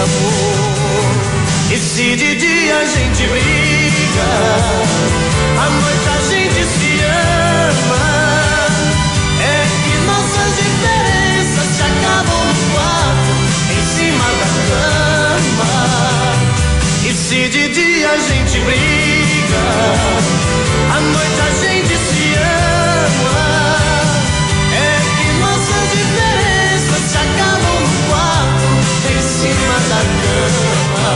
amor. E se de dia a gente briga, à noite a gente se ama. É que nossas diferenças se acabam no quarto, em cima da cama. E se de dia a gente briga, à noite a gente se ama. É que nossas diferenças se acabam no quarto, em cima da cama.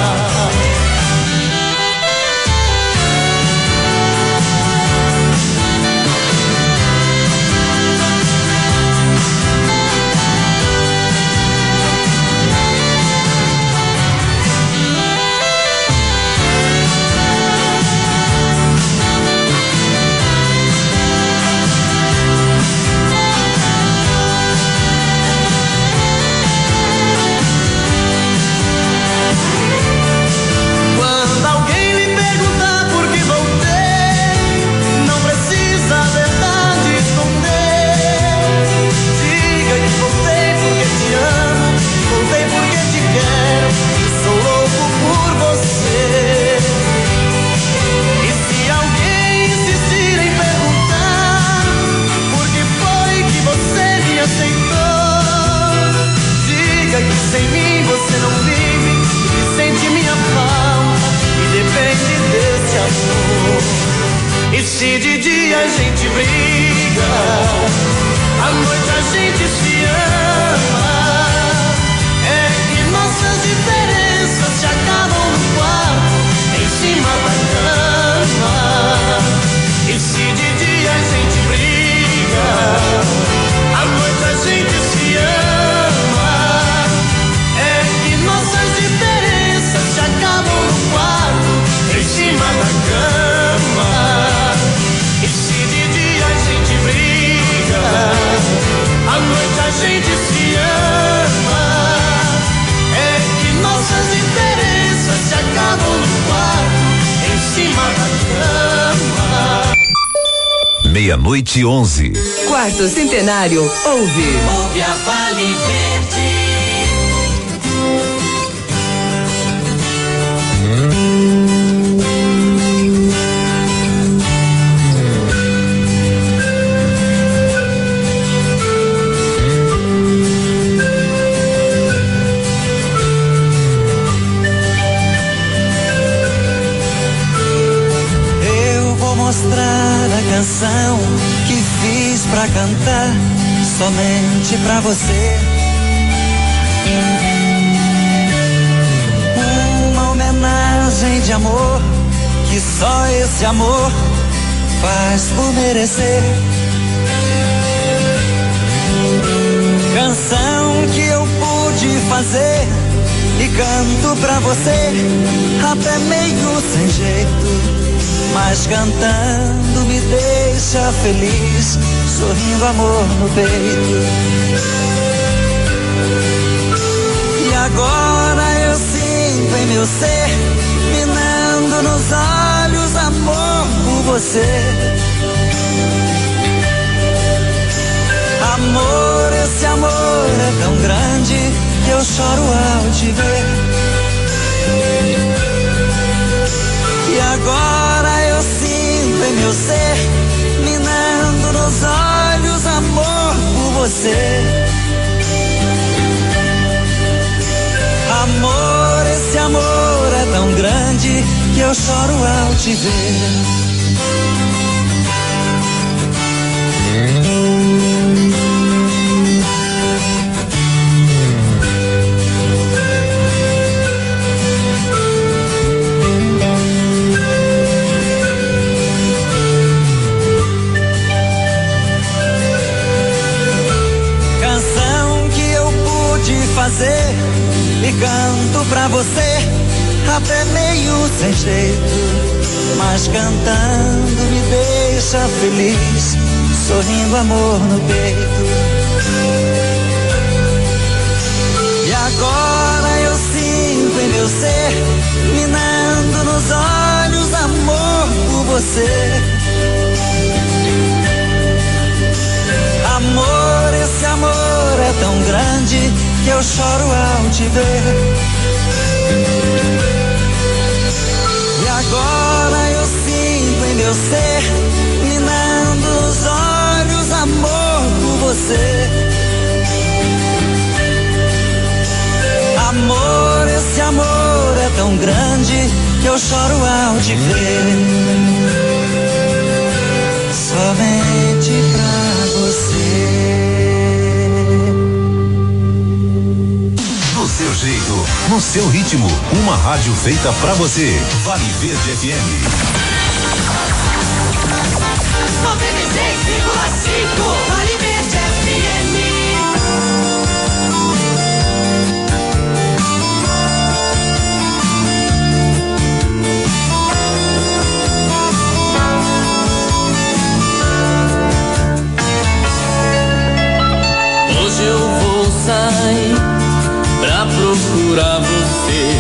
Sem mim você não vive e sente minha falta e depende desse amor. E se de dia a gente briga, à noite a gente se ama. É que nossas diferenças se acabam no quarto, em cima da cama. E se de dia a gente briga, à noite a gente se ama. Nossas diferenças se acabam no quarto, em cima da cama. E se de dia a gente briga, à noite a gente se ama. É que nossas diferenças se acabam no quarto, em cima da cama. 00:11. Quarto Centenário, ouve a Vale Verde. Mostrar a canção que fiz pra cantar somente pra você. Uma homenagem de amor que só esse amor faz por merecer. Canção que eu pude fazer e canto pra você, até meio sem jeito, mas cantando me deixa feliz, sorrindo amor no peito. E agora eu sinto em meu ser, minando nos olhos amor por você. Amor, esse amor é tão grande que eu choro ao te ver. E agora eu sinto em meu ser, minando nos olhos amor por você. Amor, esse amor é tão grande que eu choro ao te ver. Fazer e canto pra você, até meio sem jeito, mas cantando me deixa feliz, sorrindo amor no peito. E agora eu sinto em meu ser, minando nos olhos amor por você. Amor, esse amor é tão grande que eu choro ao te ver. Agora eu sinto em meu ser, minando os olhos, amor por você. Amor, esse amor é tão grande que eu choro ao te ver. Somente pra você. Do seu jeito, no seu ritmo, uma rádio feita pra você. Vale Verde FM. 96,5 Vale Verde FM. Hoje eu vou sair pra procurar você.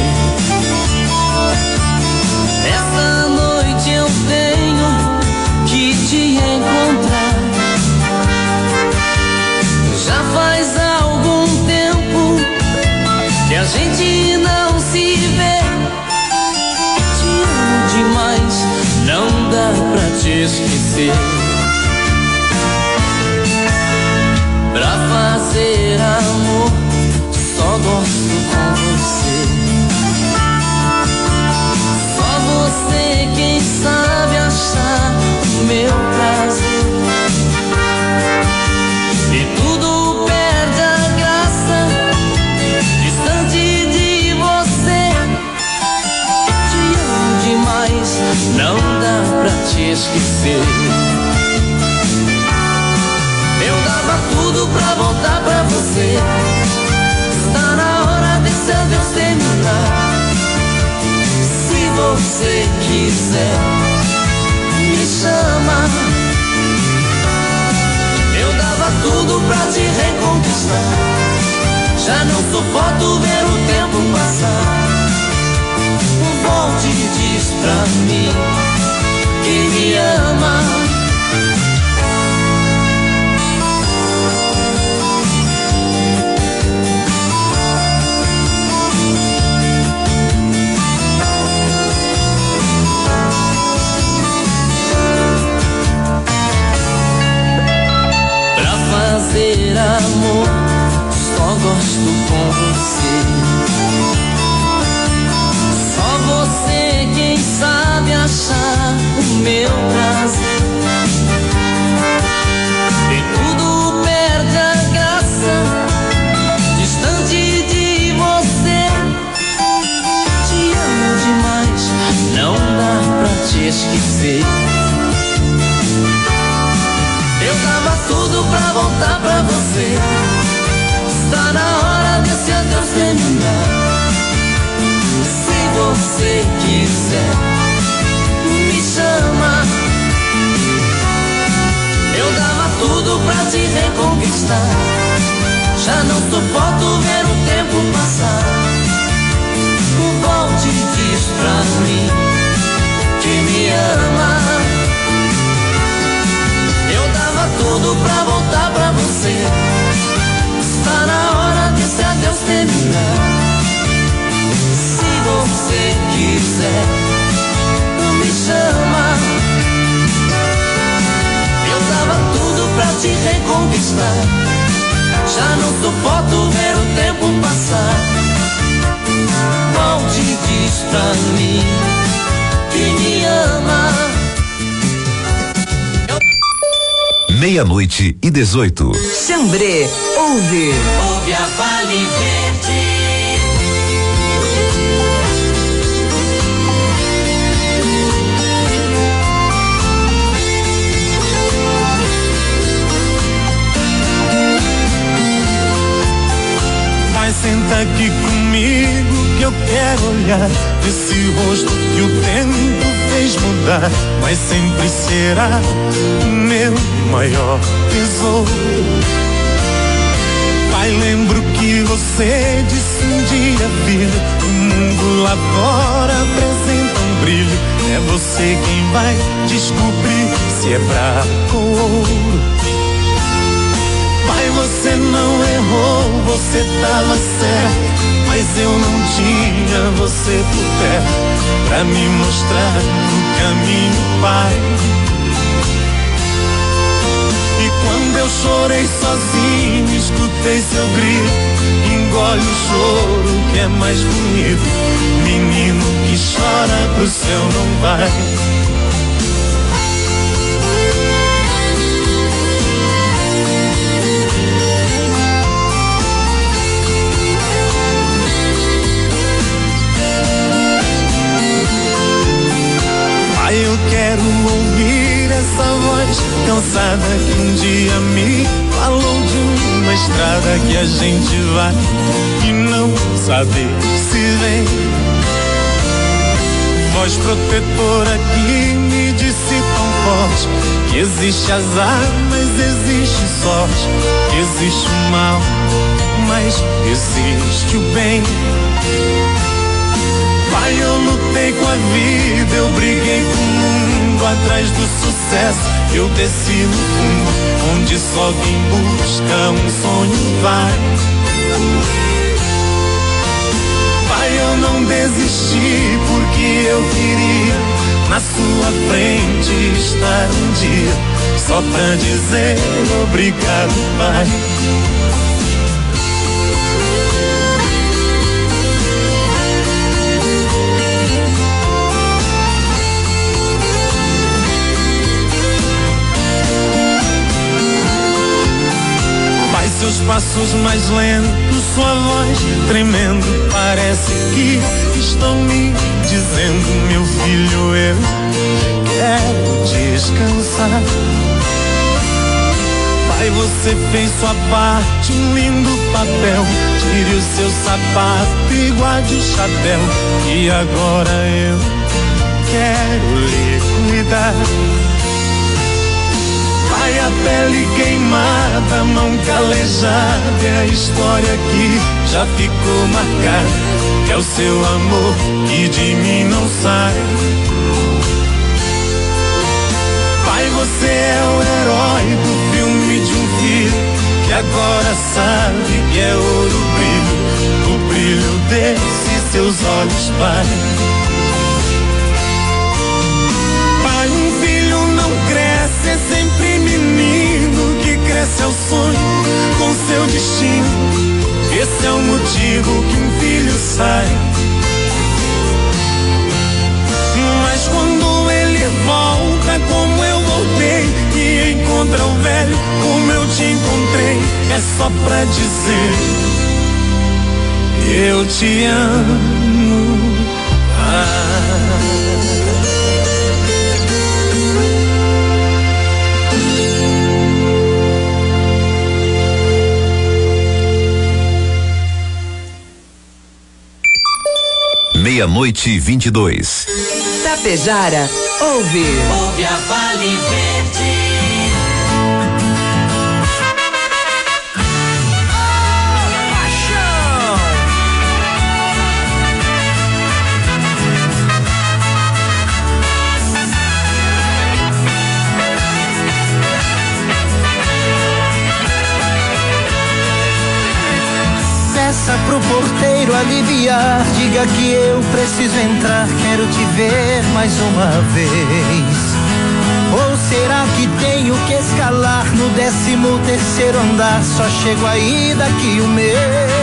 Essa noite eu tenho que te encontrar. Já faz algum tempo que a gente não se vê. Te amo demais, não dá pra te esquecer. Pra fazer amor, só gosto com você. Só você quem sabe achar o meu prazer. E tudo perde a graça distante de você. Te amo demais, não dá pra te esquecer. Eu dava tudo pra voltar pra você. Está na hora desse adeus terminar. Se você quiser, me chama. Eu dava tudo pra te reconquistar. Já não suporto ver o tempo passar. Volte e diz pra mim que me ama. Fazer amor, só gosto com você. Só você quem sabe achar o meu prazer. E tudo perde a graça distante de você. Te amo demais, não dá pra te esquecer. Eu dava tudo pra voltar pra você. Está na hora desse adeus terminar. Se você quiser, me chama. Eu dava tudo pra te reconquistar. Já não suporto ver o tempo passar. Volte e diz pra mim que me ama. Tudo pra voltar pra você. Está na hora desse adeus terminar. Se você quiser, me chama. Eu dava tudo pra te reconquistar. Já não suporto ver o tempo passar. Volte e diz pra mim que me ama. 00:18. Xambrê, ouve. Ouve a Vale Verde. Vai, senta aqui comigo que eu quero olhar esse rosto que o tempo fez mudar, mas sempre será o meu maior tesouro. Pai, lembro que você disse um dia, filho, o mundo lá fora apresenta um brilho. É você quem vai descobrir se é prata ou ouro. Pai, você não errou, você tava certo. mas eu não tinha você por perto pra me mostrar o caminho, pai. E quando eu chorei sozinho, escutei seu grito, engole o choro que é mais bonito. Menino que chora pro céu não vai. Eu quero ouvir essa voz cansada que um dia me falou de uma estrada que a gente vai e não saber se vem. Voz protetora que me disse tão forte que existe azar, mas existe sorte. Existe o mal, mas existe o bem. Pai, eu lutei com a vida, eu briguei com o mundo atrás do sucesso. Eu desci no fundo, onde só quem busca um sonho vai. Pai, eu não desisti porque eu queria na sua frente estar um dia, só pra dizer obrigado, pai. Seus passos mais lentos, sua voz tremendo, parece que estão me dizendo: meu filho, eu quero descansar. Pai, você fez sua parte, um lindo papel. Tire o seu sapato e guarde o chapéu, e agora eu quero lhe cuidar. Pai, a pele queimada, a mão calejada, é a história que já ficou marcada. É o seu amor que de mim não sai. Pai, você é o herói do filme de um filho que agora sabe que é ouro brilho, o brilho desses seus olhos, pai. Pai, um filho não cresce, é sempre menino que cresce ao sonho com seu destino. Esse é o motivo que um filho sai. Mas quando ele volta como eu voltei e encontra o velho como eu te encontrei, é só pra dizer: eu te amo. Meia-noite e 22. Tapejara, ouve. Ouve a Vale Verde. Peça pro porteiro aliviar, diga que eu preciso entrar, quero te ver mais uma vez. Ou será que tenho que escalar no 13º andar, só chego aí daqui um mês?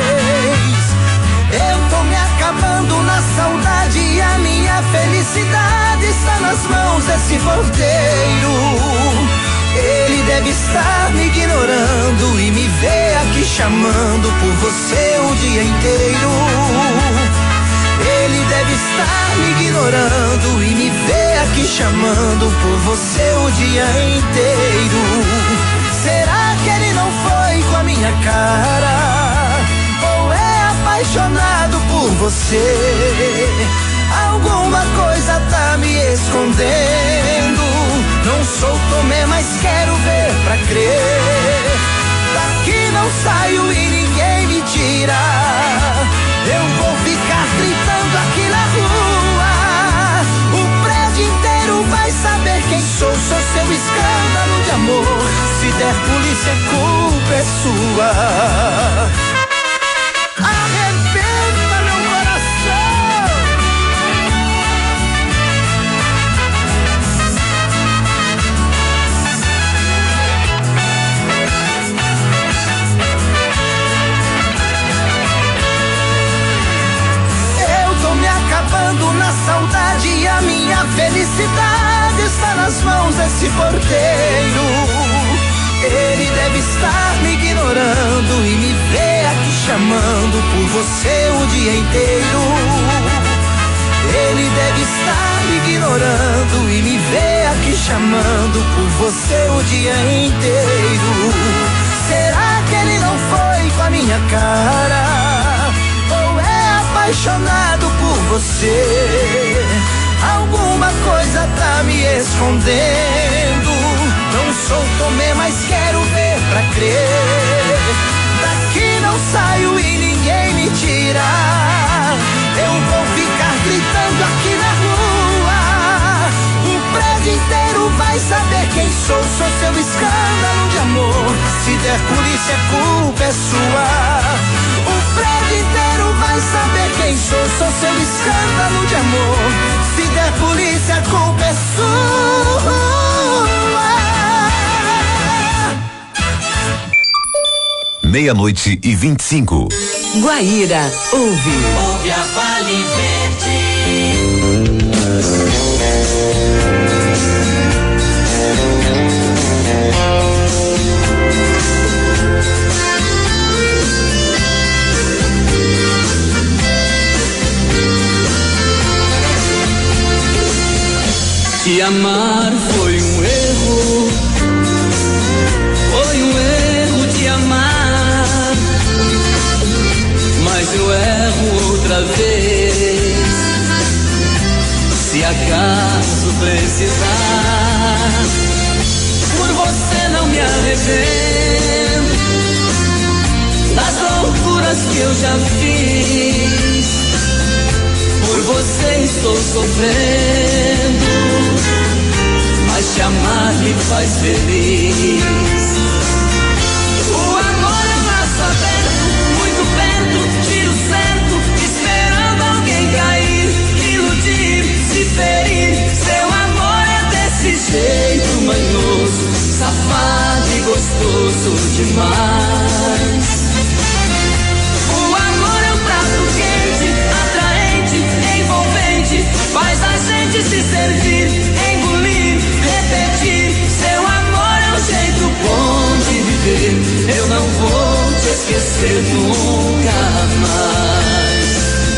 Eu tô me acabando na saudade e a minha felicidade está nas mãos desse porteiro. Ele deve estar me ignorando e me vê aqui chamando por você o dia inteiro. Ele deve estar me ignorando e me vê aqui chamando por você o dia inteiro. Será que ele não foi com a minha cara? Ou é apaixonado por você? Alguma coisa tá me escondendo. Não sou Tomé, mas quero ver pra crer. Daqui não saio e ninguém me tira. Eu vou ficar gritando aqui na rua. O prédio inteiro vai saber quem sou. Sou seu escândalo de amor. Se der polícia, a culpa é sua. Arrebenta. saudade e a minha felicidade está nas mãos desse porteiro. Ele deve estar me ignorando e me ver aqui chamando por você o dia inteiro. Ele deve estar me ignorando e me ver aqui chamando por você o dia inteiro. Será que ele não foi com a minha cara? Ou é apaixonado por você? Alguma coisa tá me escondendo. Não sou Tomé, mas quero ver pra crer. Daqui não saio e ninguém me tira. Eu vou ficar gritando aqui na rua. O prédio inteiro vai saber quem sou. Sou seu escândalo de amor. Se der polícia, a culpa é sua. O prédio inteiro vai saber quem sou. Sou seu escândalo de amor. Se der polícia, a culpa é sua. 00:25. Guaíra ouve. Ouve a Vale Verde. Te amar foi um erro. Foi um erro te amar, mas eu erro outra vez. Se acaso precisar, por você não me arrependo das loucuras que eu já fiz. Por você estou sofrendo, mas te amar me faz feliz. O amor é um laço aberto, muito perto, tiro certo, esperando alguém cair, iludir, se ferir. Seu amor é desse jeito manhoso, safado e gostoso demais. O amor é um prato quente, atraente, envolvente, faz a gente se servir, engolir, repetir. Seu amor é um jeito bom de viver. Eu não vou te esquecer nunca mais.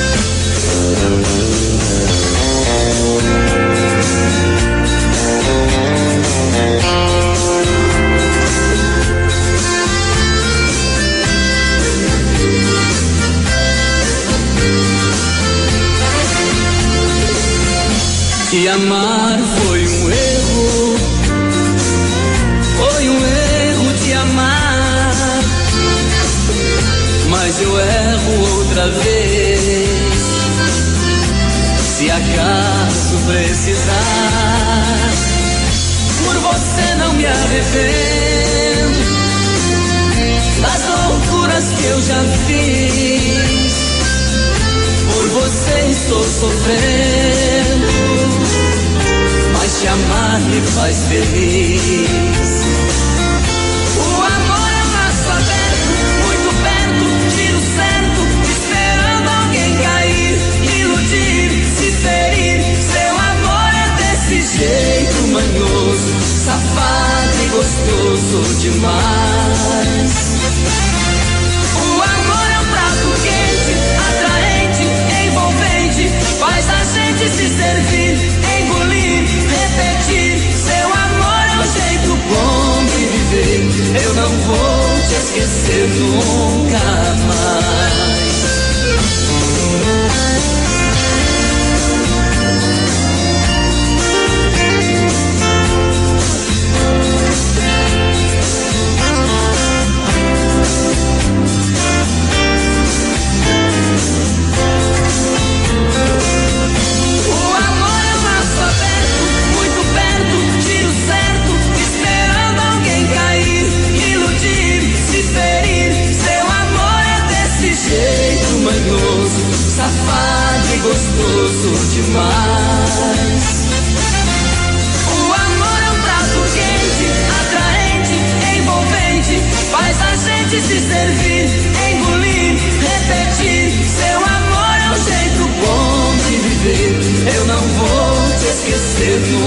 Te amar foi um erro. Foi um erro te amar, mas eu erro outra vez. Se acaso precisar, por você não me arrependo das loucuras que eu já fiz. Por você estou sofrendo, mas te amar me faz feliz. O amor é um laço aberto, muito perto, tiro certo, esperando alguém cair, iludir, se ferir. Seu amor é desse jeito manhoso, safado e gostoso demais. O amor é um prato quente, atraente, envolvente, faz a gente se servir, engolir, repetir. Seu amor é um jeito bom de viver. Eu não vou te esquecer nunca mais. Safado e gostoso demais. O amor é um prato quente, atraente, envolvente, faz a gente se servir, engolir, repetir. Seu amor é um jeito bom de viver.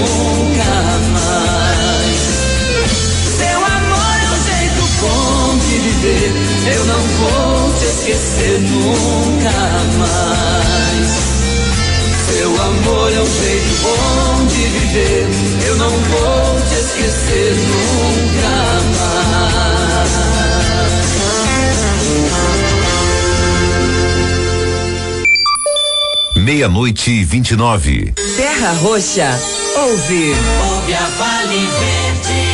nunca mais. Seu amor é um jeito bom de viver, eu não vou te esquecer nunca mais. Seu amor é um jeito bom de viver, eu não vou te esquecer nunca mais. 00:29. Terra Roxa, ouve a Vale Verde.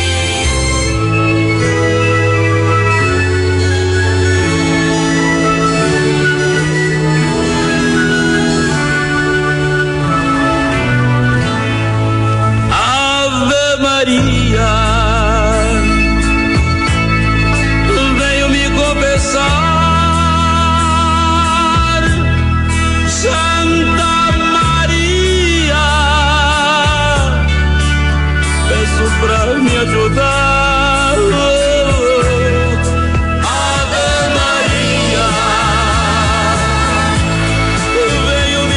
Ave Maria, venho me confessar. Santa Maria, peço pra me ajudar. Ave Maria, venho me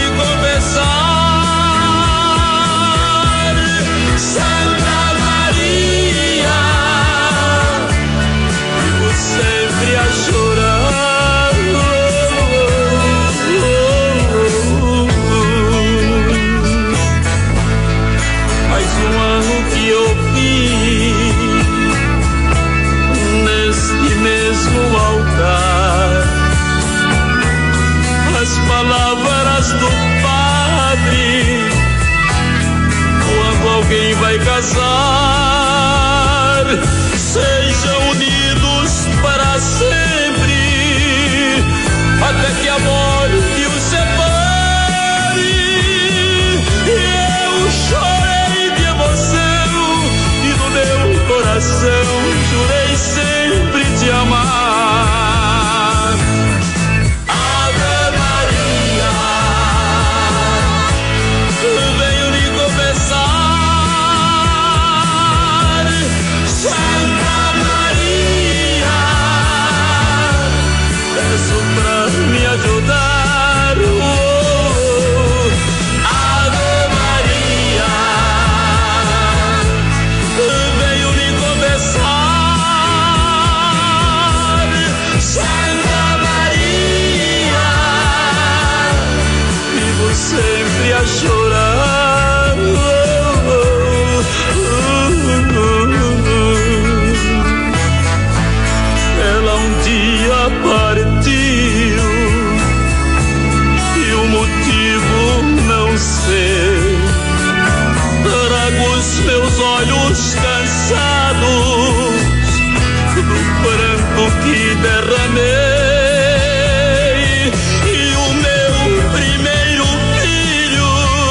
confessar. Santa Maria, vivo sempre a chorar. Mais um ano que eu fiz neste mesmo altar. As palavras do padre quando alguém vai casar: sejam unidos para sempre, até que a morte os separe. E eu chorei de emoção e no meu coração jurei sempre te amar. Ave Maria, venho lhe confessar. Santa Maria, peço pra me ajudar. Ave Maria, venho lhe confessar. Santa Maria, vivo sempre a chorar. Ela um dia partiu e o motivo não sei. Trago os meus olhos cansados do pranto que derramei. E o meu primeiro filho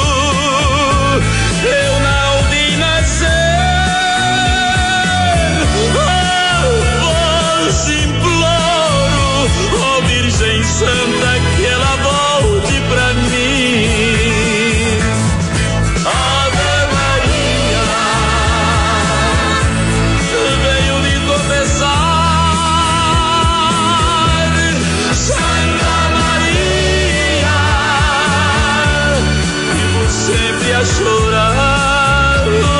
eu não vi nascer. Oh, vos imploro, ó Virgem Santa, que ela volte pra mim. Ave Maria, venho lhe confessar. Santa Maria, vivo sempre a chorar.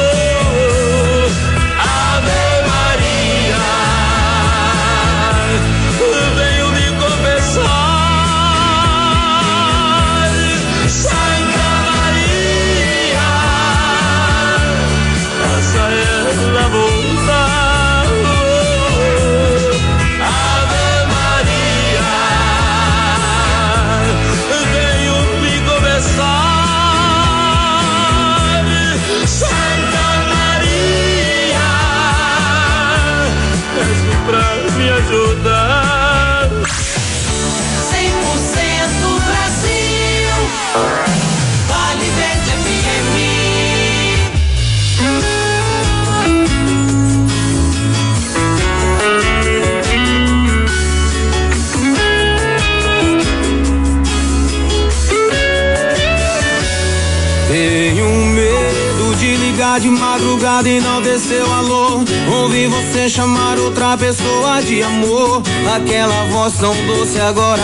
Ave Maria, venho lhe confessar. Santa Maria, faça ela voltar. Ave Maria, venho me confessar. Santa Maria, peço pra me ajudar. 100% Brasil, Vale Verde FM. Tenho medo de ligar de madrugada e não ter seu alô. Ouvir você chamar outra pessoa de amor. Aquela voz tão doce agora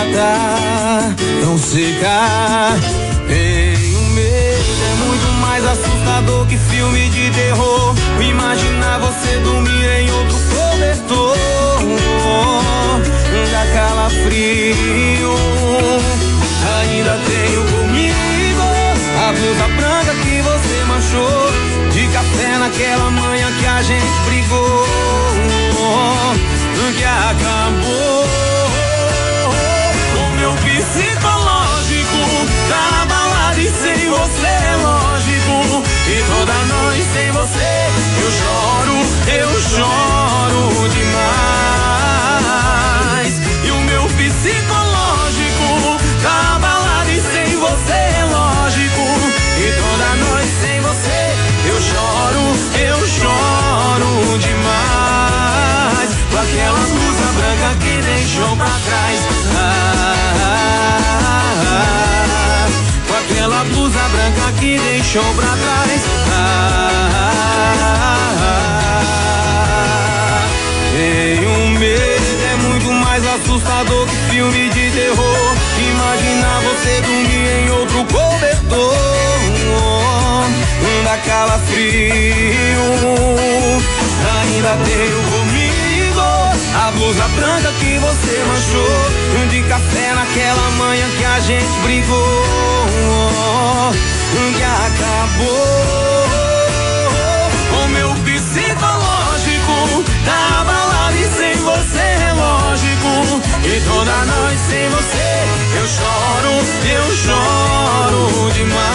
tá tão seca. Tenho medo, é muito mais assustador assustador que filme de terror. Imaginar você dormir em outro cobertor. Dá calafrio. Ainda tenho comigo a blusa branca que você manchou de café naquela manhã que a gente brigou, que acabou. O meu psicológico tá abalado e sem você é lógico. E toda noite sem você eu choro demais. E o meu psicológico tá abalado e sem você é lógico. E toda noite sem você eu choro demais. Com aquela blusa branca que deixou pra trás. Com aquela blusa branca que deixou pra trás. Tenho medo, é muito mais assustador que filme de terror. Imaginar você dormir em outro cobertor. Dá calafrio. Ainda tenho comigo a blusa branca que você manchou de café naquela manhã que a gente brigou, que acabou. O meu psicológico tá abalado e sem você é lógico. E toda noite sem você eu choro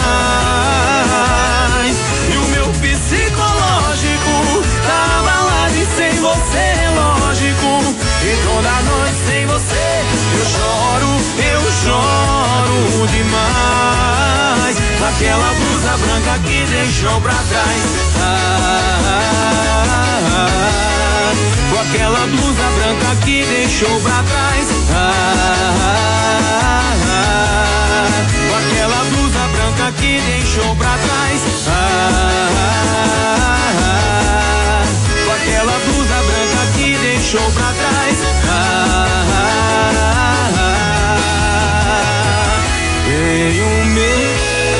demais. E o meu psicológico tá abalado e sem você é lógico. E toda noite sem você eu choro demais. Aquela blusa branca que deixou pra trás. Com aquela blusa branca que deixou pra trás. Com aquela blusa branca que deixou pra trás. Com aquela blusa branca que deixou pra trás. Tenho medo.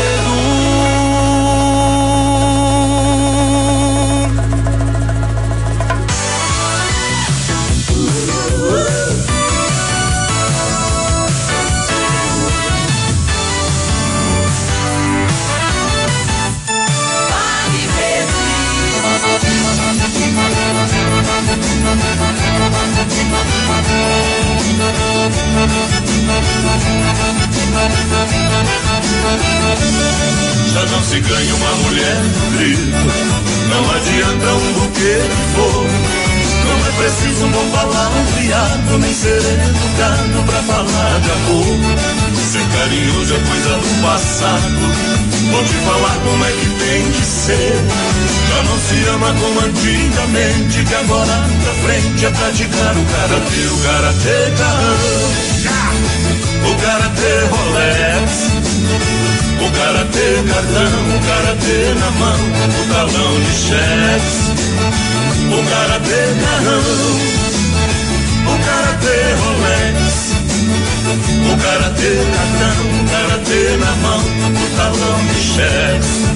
Já não se ganha uma mulher no grito, não adianta um buquê de flor. Não é preciso um bom palavreado, nem ser educado pra falar de amor. Ser carinhoso é coisa do passado, vou te falar como é que tem que ser. Já não se ama como antigamente, que agora pra frente é praticar o karatê, o karatê carrão, o karatê Rolex, o karatê cartão, o karatê na mão, o talão de cheques, o karatê carrão, o karatê Rolex, o karatê cartão, o karatê na mão, o talão de cheques.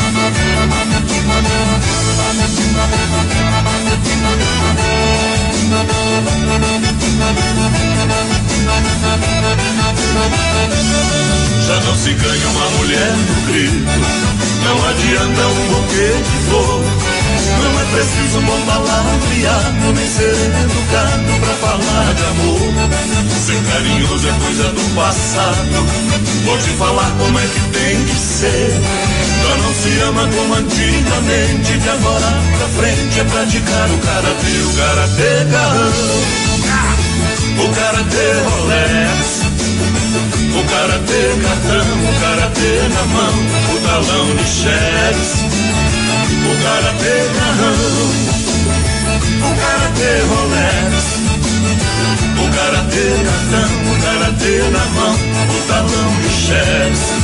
Já não se ganha uma mulher no grito, não adianta um buquê de flor. Não é preciso um bom palavreado, nem ser educado pra falar de amor. Ser carinhoso é coisa do passado, vou te falar como é que tem que ser. Já não se ama como antigamente, de agora pra frente é praticar o karatê carrão, o karatê Rolex, o karatê cartão, o karatê na mão, o talão de cheques, o karatê carrão, o karatê Rolex, o karatê cartão, o karatê na mão, o talão de cheques.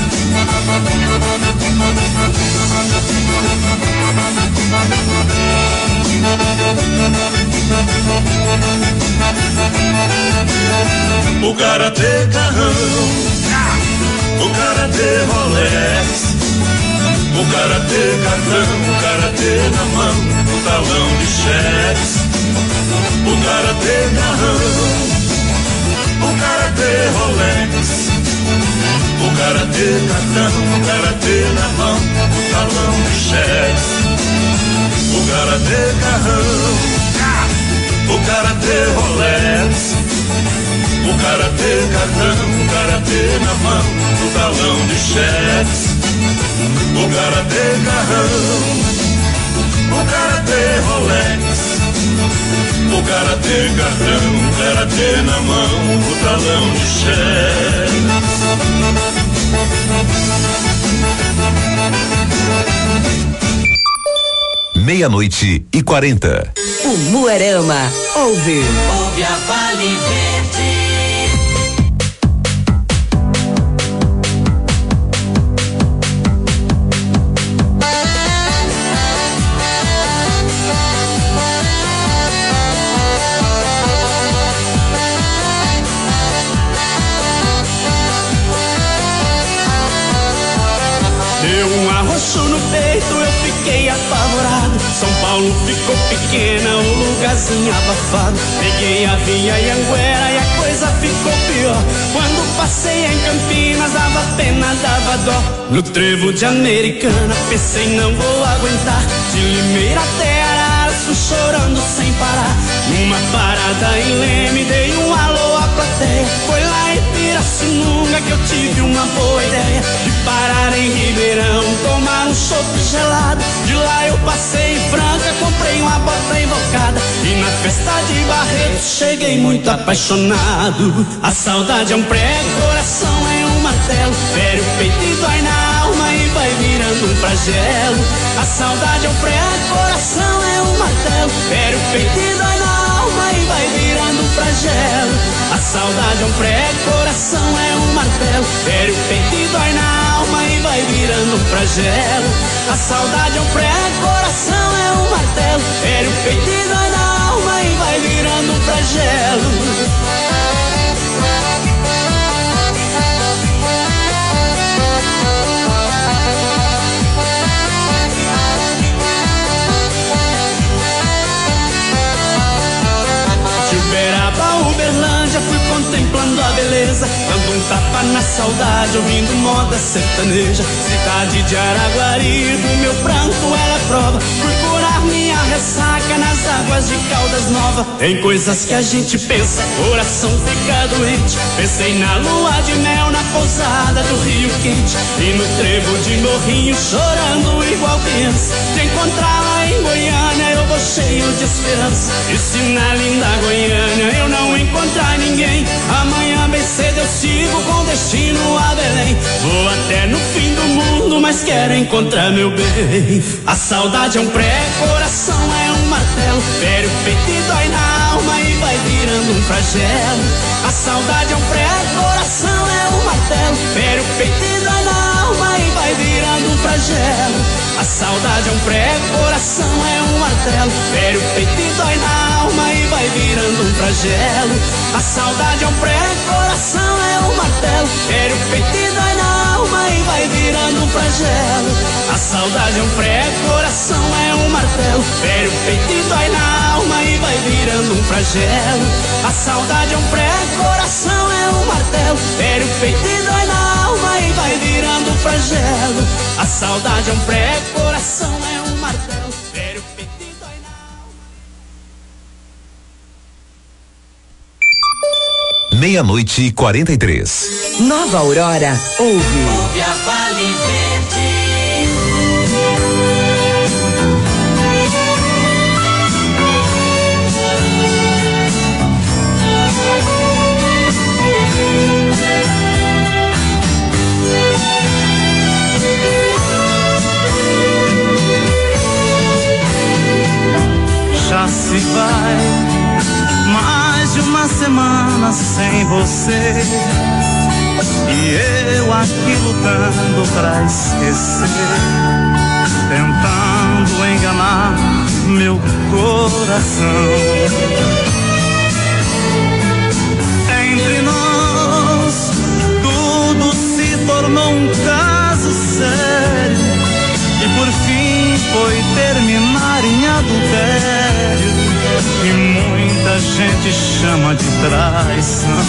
O karatê carrão, o karatê Rolex, o karatê cartão, karatê na mão, o talão de cheques, o karatê carrão, o karatê Rolex, o karatê cartão, o karatê na mão, o talão de cheques, o karatê carrão, o karatê Rolex, o karatê cartão, o karatê na mão, o talão de cheques, o karatê carrão, o karatê Rolex, o karatê cartão, o karatê na mão, o talão de cheques. 00:40. Umuarama, ouve a Vale Verde. Deu um arroxo no peito, eu fiquei apavorado. São Paulo ficou pequena, o lugarzinho abafado. Peguei a via Anhanguera e a coisa ficou pior. Quando passei em Campinas, dava pena, dava dó. No trevo de Americana, pensei não vou aguentar. De Limeira até Araras, fui chorando sem parar. Numa parada em Leme, dei um alô à plateia. Foi lá em Pirassununga que eu tive uma boa ideia de parar em Ribeirão, tomar um chopp gelado. De lá eu passei em Franca, comprei uma bota invocada. E na festa de Barreto cheguei muito apaixonado. A saudade é um prego, coração é um martelo. Fere o peito e dói na alma e vai virando um flagelo. A saudade é um prego, coração é um martelo. Fere o peito e dói na alma e vai virando um flagelo. A saudade é um prego, coração é um martelo. Fere o peito e dói na alma e vai virando um flagelo. A saudade é um prego, coração é um martelo. Fere o peito e dói na alma e vai virando um flagelo. Uberlândia, fui contemplando a beleza, dando um tapa na saudade, ouvindo moda sertaneja. Cidade de Araguari, do meu pranto ela é prova. Fui curar minha ressaca nas águas de Caldas Novas. Tem coisas que a gente pensa, coração fica doente. Pensei na lua de mel, na pousada do Rio Quente, e no trevo de Morrinho, chorando igual criança. De encontrá-la em Goiânia, eu vou cheio de esperança. E se na linda Goiânia eu não encontrar ninguém, amanhã bem cedo eu sigo com destino a Belém. Vou até no fim do mundo, mas quero encontrar meu bem. A saudade é um prego, coração é um martelo. Fere o peito e dói na alma e vai virando um flagelo. A saudade é um prego, coração é um martelo. Fere o peito e dói na alma e vai virando um flagelo. A saudade é um prego, coração é um martelo. Fere o peito e dói na alma e vai virando um flagelo. A saudade é um prego, coração é um martelo. Fere o peito e dói na alma e vai virando um flagelo. A saudade é um prego, coração é um martelo. Fere o peito e dói na alma e vai virando um flagelo. A saudade é um prego, coração é um martelo. Fere o peito e dói na alma e vai virando um flagelo. A saudade é um prego, coração é um martelo. Fere o peito e dói na alma. 00:43. Nova Aurora, ouve a Vale Verde. Já se vai mais de uma semana sem você, e eu aqui lutando pra esquecer, tentando enganar meu coração. Entre nós tudo se tornou um caso sério, e foi terminar em adultério, e muita gente chama de traição.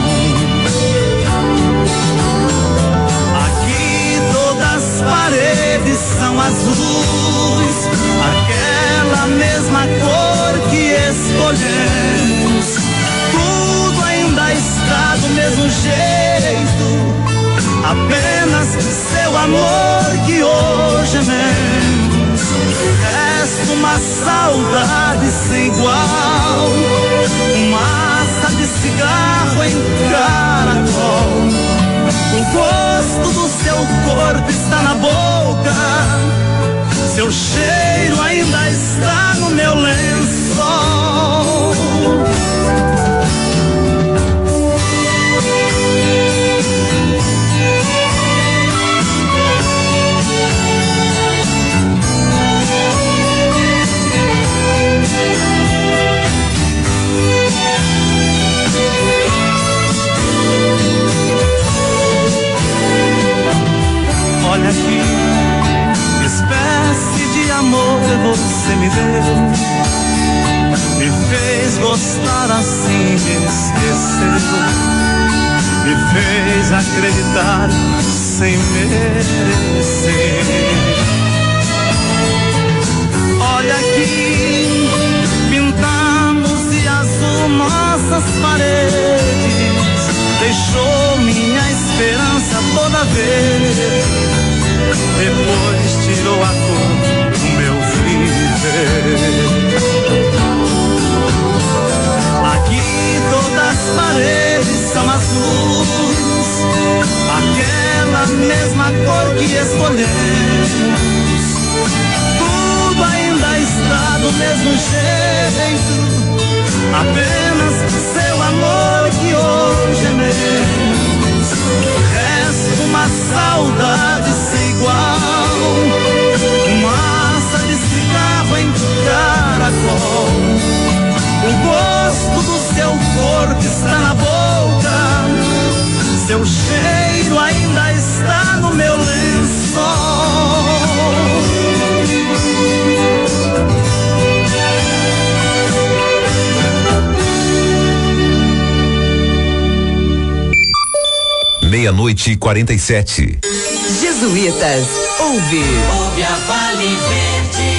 Aqui todas as paredes são azuis, aquela mesma cor que escolhemos. Tudo ainda está do mesmo jeito, apenas seu amor que hoje é menos. Resta uma saudade sem igual, massa de cigarro em caracol. O gosto do seu corpo está na boca, seu cheiro ainda está no meu lençol. Olha aqui, que espécie de amor você me deu, me fez gostar assim, me esqueceu, me fez acreditar sem merecer. Olha aqui, pintamos de azul nossas paredes, deixou minha esperança toda vez. Depois tirou a cor do meu viver. Aqui todas as paredes são azuis, aquela mesma cor que escolhemos. Tudo ainda está do mesmo jeito, apenas seu amor que hoje é meu. Resta uma saudade sem igual, massa de cigarro em caracol. O gosto do seu corpo está na boca, seu cheiro ainda está no meu lençol. 00:47. Jesuítas, ouve a Vale Verde.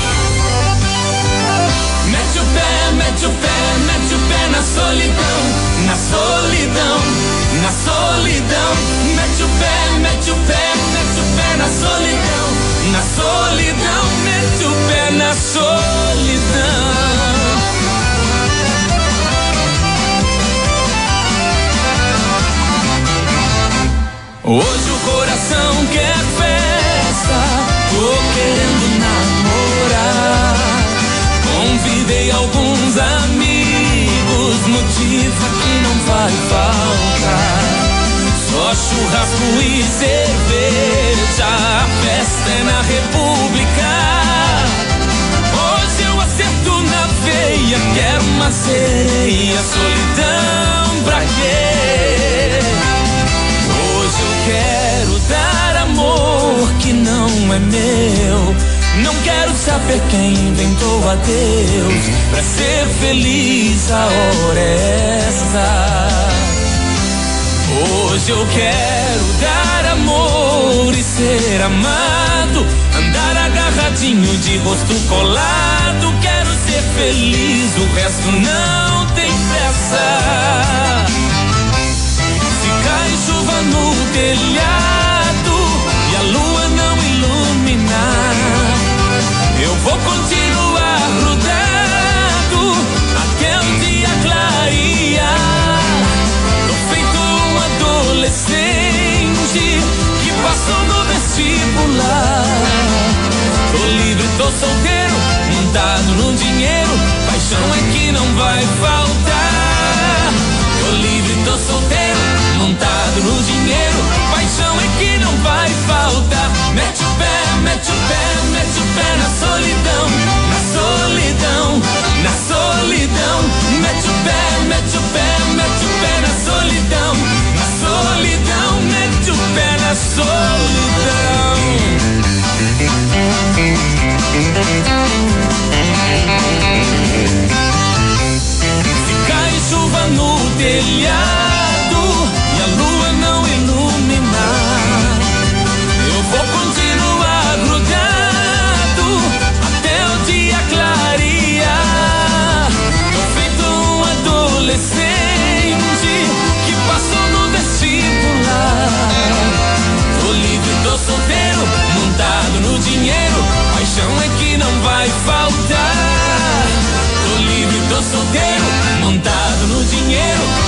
Mete o pé, mete o pé, mete o pé na solidão, na solidão, na solidão. Mete o pé, mete o pé, mete o pé na solidão, na solidão. Mete o pé na solidão. Hoje o coração quer festa, tô querendo namorar. Convidei alguns amigos, motivo que não vai faltar. Só churrasco e cerveja, a festa é na República. Hoje eu acerto na veia, quero uma sereia, solidão pra quê? Hoje eu quero dar amor que não é meu. Não quero saber quem inventou a Deus. Pra ser feliz a hora é essa. Hoje eu quero dar amor e ser amado, andar agarradinho de rosto colado. Quero ser feliz, o resto não tem pressa. Cai chuva no telhado e a lua não iluminar, eu vou continuar grudado até o dia clarear. Tô feito um adolescente que passou no vestibular. Tô livre, tô solteiro, montado no dinheiro, paixão é que não vai faltar. Tô livre, tô solteiro, montado no dinheiro, paixão é que não vai faltar. Mete o pé, mete o pé, mete o pé na solidão, na solidão, na solidão. Mete o pé, mete o pé, mete o pé na solidão, na solidão. Mete o pé na solidão.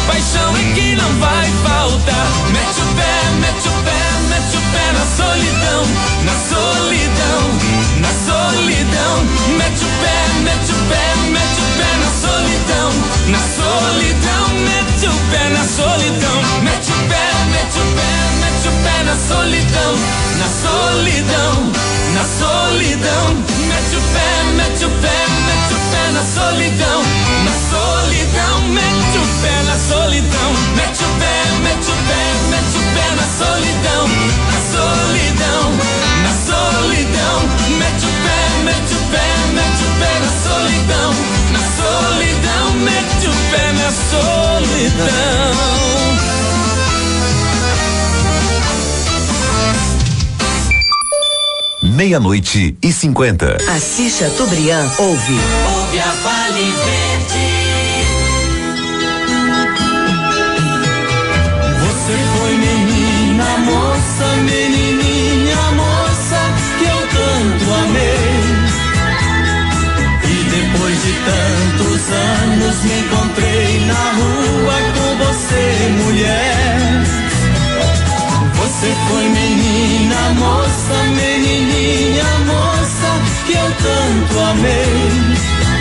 paixão é que não vai faltar. Mete o pé, mete o pé, mete o pé na solidão, na solidão, na solidão. Mete o pé, mete o pé, mete o pé na solidão, na solidão. Mete o pé na solidão, mete o pé, mete o pé, mete o pé na solidão, na solidão, na solidão. Mete o pé, mete o pé, mete o pé na solidão, na solidão. Mete o pé na solidão, mete o pé, mete o pé, mete o pé na solidão, na solidão, na solidão. Mete o pé, mete o pé, mete o pé na solidão, na solidão. Mete o pé na solidão. Meia-noite e 50. Assis Chateaubriand ouve. Ouve a Vale Verde. Você foi menina, moça, menininha, moça, que eu tanto amei. E depois de tantos anos me encontrei na rua com você, mulher. Você foi menina, moça, menininha, moça, que eu tanto amei.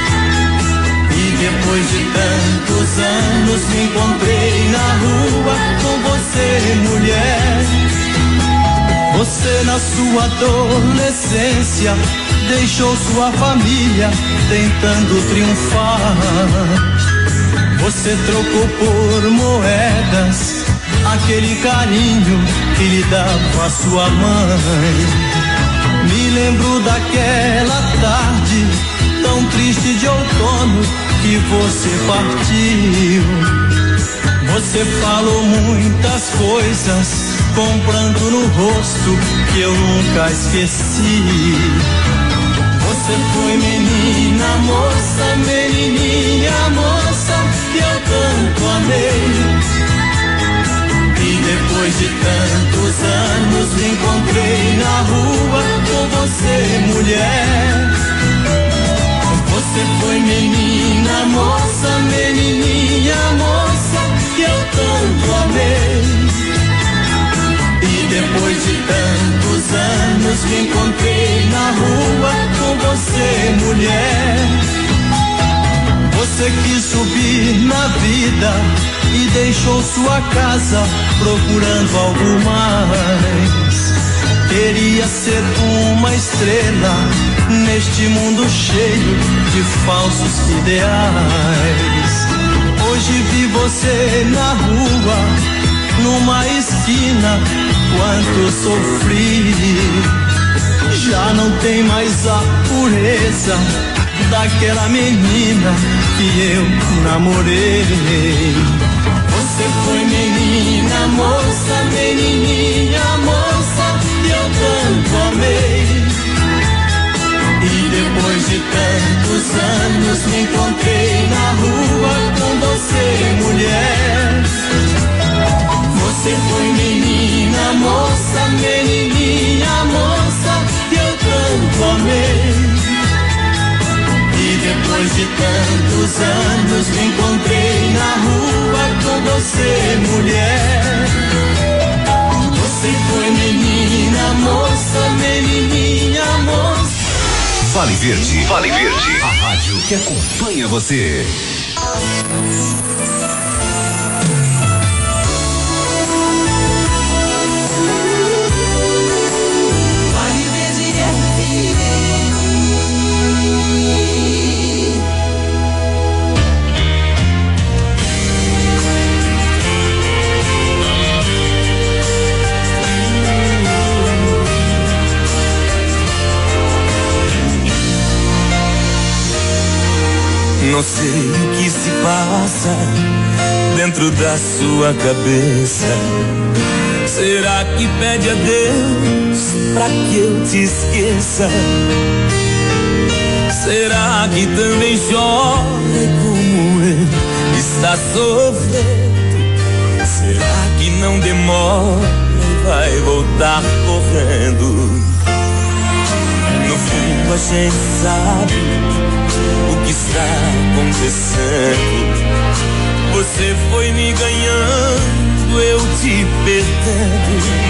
E depois de tantos anos me encontrei na rua com você, mulher. Você na sua adolescência deixou sua família tentando triunfar. Você trocou por moedas aquele carinho que lhe dava sua mãe. Me lembro daquela tarde tão triste de outono que você partiu. Você falou muitas coisas com pranto no rosto que eu nunca esqueci. Você foi menina, moça, menininha, moça, que eu tanto amei. E depois de tantos anos me encontrei na rua com você, mulher. Você foi menina, moça, menininha, moça, que eu tanto amei. E depois de tantos anos me encontrei na rua com você, mulher. Você quis subir na vida e deixou sua casa procurando algo mais. Queria ser uma estrela neste mundo cheio de falsos ideais. Hoje vi você na rua, numa esquina, quanto sofri. Já não tem mais a pureza daquela menina que eu namorei. Você foi menina, moça, menininha, moça, que eu tanto amei. E depois de tantos anos me encontrei na rua com você, mulher. Você foi menina, moça, menininha, moça, que eu tanto amei. E depois de tantos anos me encontrei na rua com você, mulher. Você foi menina, moça, menininha, moça. Vale Verde. Vale Verde. A rádio que acompanha você. Não sei o que se passa dentro da sua cabeça. Será que pede a Deus pra que eu te esqueça? Será que também chora como eu está sofrendo? Será que não demora e vai voltar correndo? No fundo a gente sabe o que está acontecendo. Você foi me ganhando, eu te perdendo.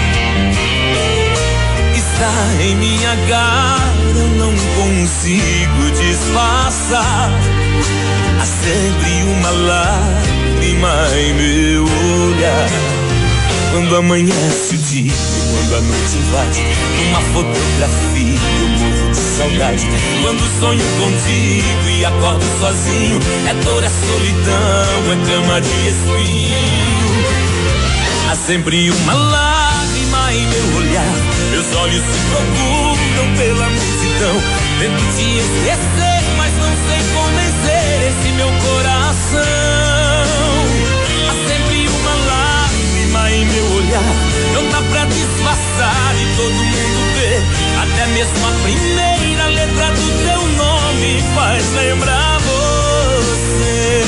Está em minha cara, eu não consigo disfarçar. Há sempre uma lágrima em meu olhar. Quando amanhece o dia, quando a noite invade, uma fotografia eu morro de saudade. Quando sonho contigo e acordo sozinho, é dor, é solidão, é cama de espinho. Há sempre uma lágrima em meu olhar, meus olhos se procuram pela multidão. Tento te esquecer, mas não sei convencer esse meu coração. Há sempre uma lágrima em meu olhar, não dá pra disfarçar e todo mundo vê. Até mesmo a primeira letra do teu nome faz lembrar você.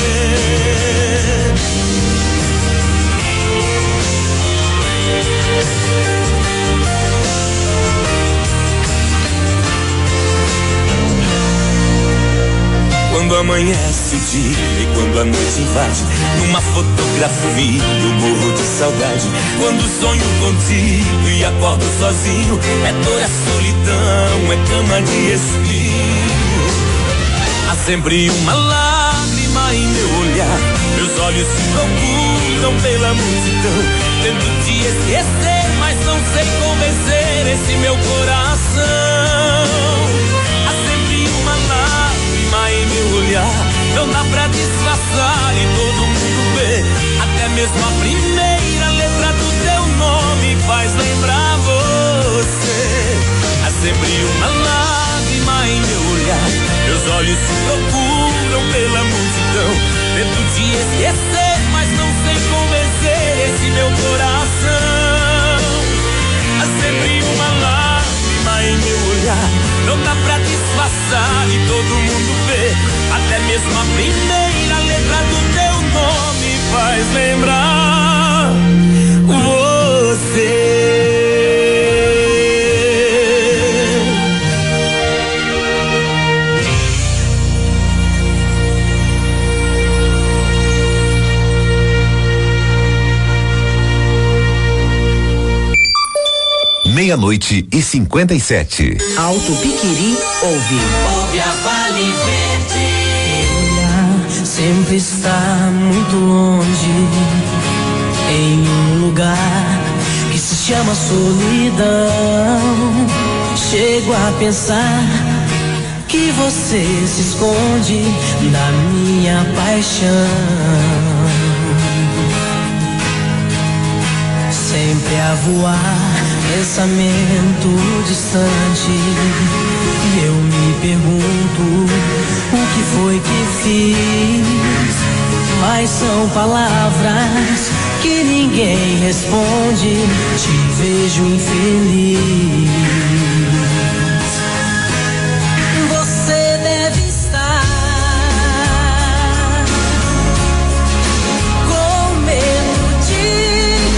Quando amanhece o dia e quando a noite invade, numa fotografia eu morro de saudade. Quando sonho contigo e acordo sozinho, é dor, é solidão, é cama de espinho. Há sempre uma lágrima em meu olhar, meus olhos se procuram pela multidão. Tento te esquecer, mas não sei convencer esse meu coração. Há sempre uma lágrima em meu olhar, não dá pra disfarçar e todo mundo vê. Até mesmo a primeira letra do teu nome faz lembrar você. Há sempre uma lágrima em meu olhar, meus olhos se procuram pela multidão. Tento te esquecer, mas não sei convencer esse meu coração. Há sempre uma lágrima em meu olhar, não dá pra disfarçar e todo mundo vê. Até mesmo a primeira letra do teu nome faz lembrar você. Meia-noite e 57. Alto Piquiri ouve. Ouve a Vale Verde. Olhar sempre está muito longe, em um lugar que se chama solidão. Chego a pensar que você se esconde da minha paixão. Sempre a voar, pensamento distante, e eu me pergunto o que foi que fiz. Mas são palavras que ninguém responde. Te vejo infeliz. Você deve estar com medo de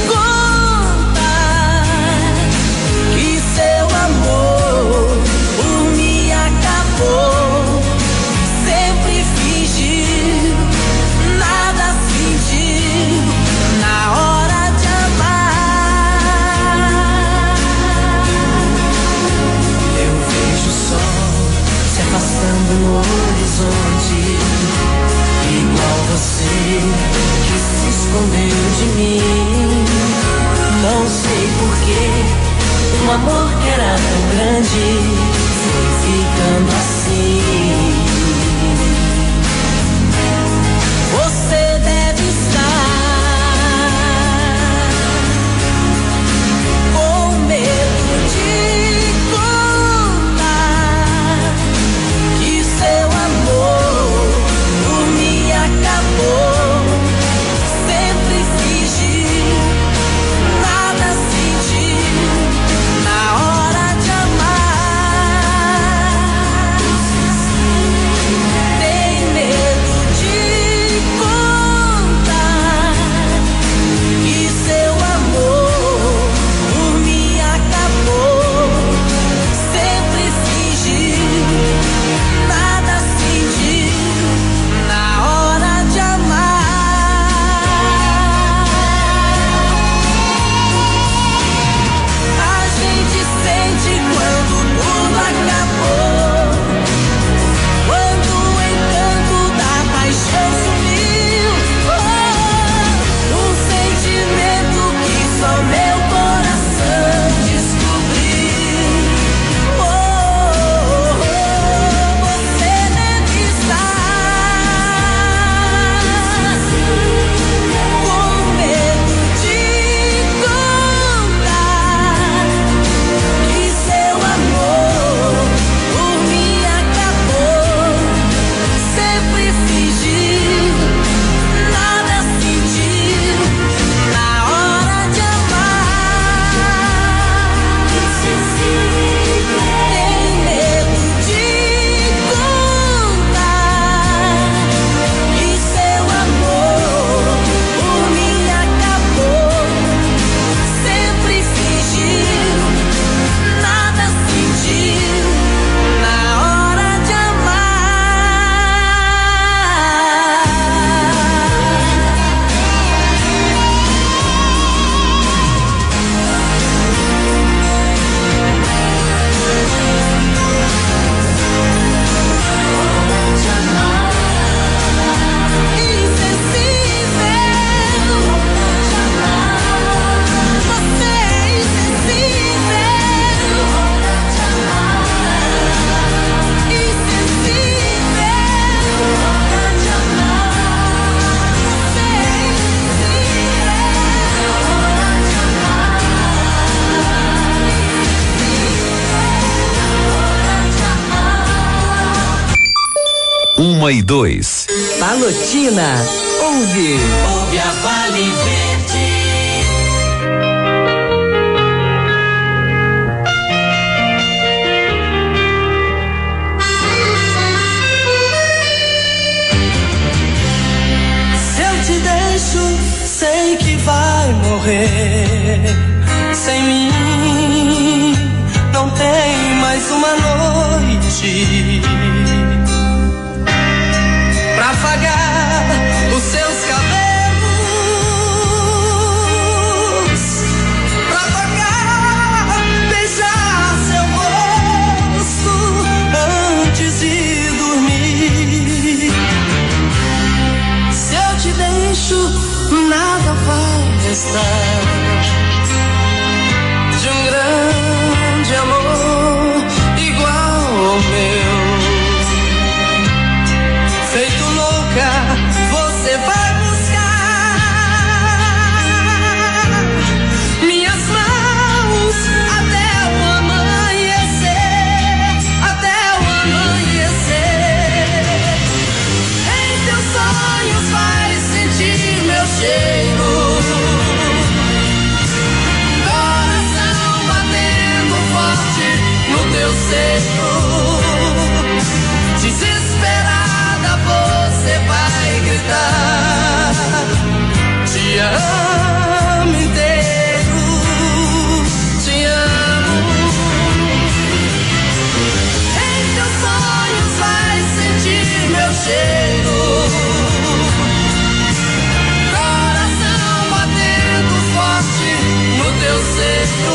sempre fingiu, nada sentiu na hora de amar. Eu vejo o sol se afastando no horizonte, igual você que se escondeu de mim. Não sei porquê, um amor que era tão grande foi ficando assim. Você deve estar com medo de contar que seu amor por mim acabou. Sempre fingiu, nada sentiu na hora de amar. 1:02. Palotina, ouve a Vale Verde. Se eu te deixo, sei que vai morrer. Sem mim, não tem mais uma noite pra afagar os seus cabelos, pra tocar, beijar seu rosto antes de dormir. Se eu te deixo, nada vai restar de um grande amor igual ao meu. Feito louca, você vai buscar minhas mãos até o amanhecer, até o amanhecer. Em teus sonhos vai sentir meu cheiro, coração batendo forte no teu seio. Desesperada você vai gritar, te amo inteiro, te amo. Em teus sonhos vai sentir meu cheiro, coração batendo forte no teu seio.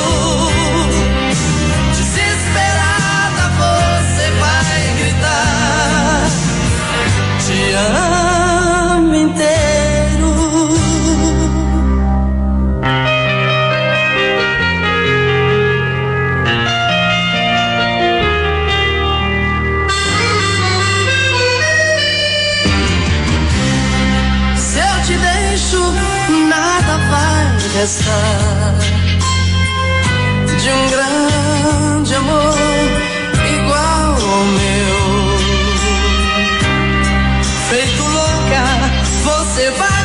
Desesperada você vai gritar, te amo inteiro. Se eu te deixo, nada vai restar de um grande amor igual ao meu. Feito louca, você vai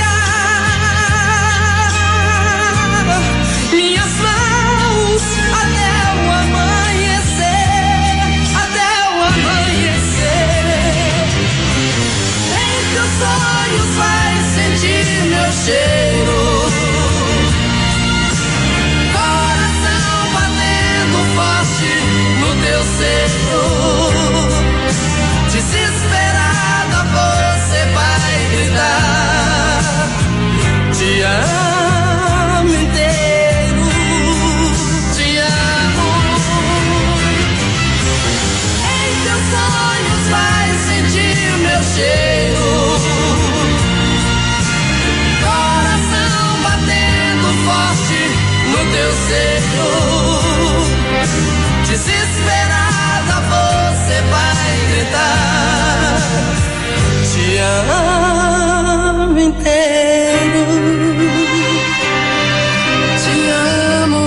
buscar minhas mãos até o amanhecer, até o amanhecer. Em teus sonhos vai sentir meu cheiro, coração batendo forte no teu seio. Desesperada você vai gritar, te amo inteiro, te amo. Em teus sonhos vai sentir meu cheiro, coração batendo forte no teu seio. Desesperada você vai gritar, te amo inteiro, te amo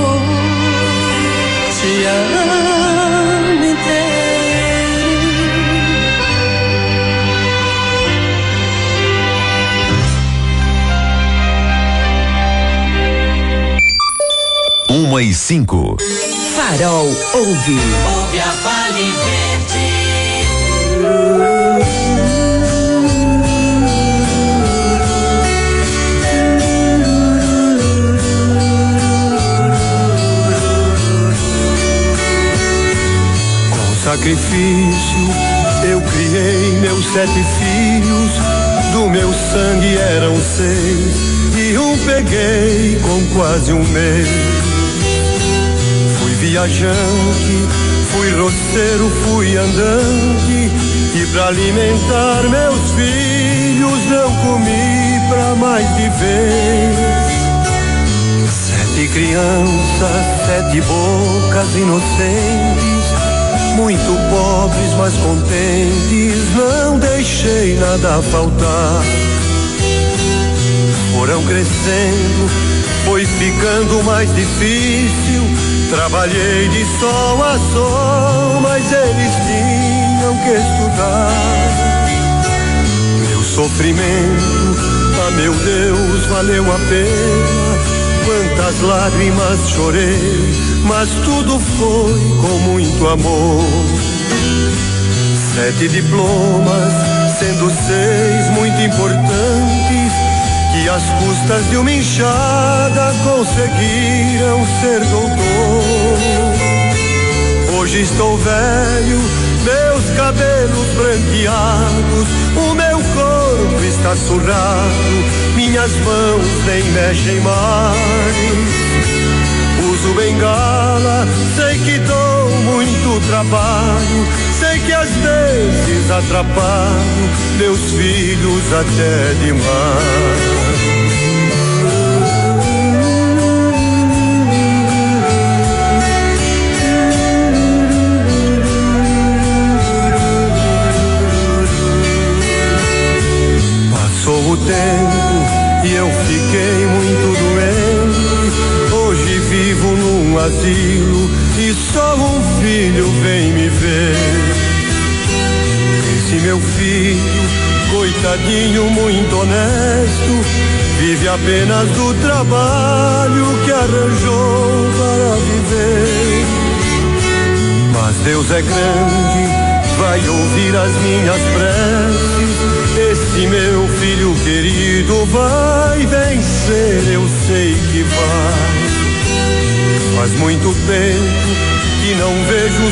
inteiro. 1:05. Farol, ouve a Vale Verde. Com sacrifício eu criei meus 7 filhos, do meu sangue eram 6 e um peguei com quase um mês. Fui viajante, fui roceiro, fui andante, e pra alimentar meus filhos não comi pra mais de vez. 7 crianças, 7 bocas inocentes, muito pobres mas contentes, não deixei nada faltar. Foram crescendo, foi ficando mais difícil, trabalhei de sol a sol, mas eles tinham que estudar. sofrimento, ah meu Deus, valeu a pena. Quantas lágrimas chorei, mas tudo foi com muito amor. 7 diplomas, sendo 6 muito importantes, que às custas de uma enxada conseguiram ser doutor. Hoje estou velho, meus cabelos branqueados, o meu corpo está surrado, minhas mãos nem mexem mais. Uso bengala, sei que dou muito trabalho, sei que às vezes atrapalho meus filhos até demais. Passou o tempo e eu fiquei muito doente. Hoje vivo num asilo e só um filho vem me ver. Esse meu filho, coitadinho, muito honesto, vive apenas do trabalho que arranjou para viver. Mas Deus é grande, vai ouvir as minhas preces. Esse meu filho querido vai vencer, eu sei que vai. Faz muito tempo que não vejo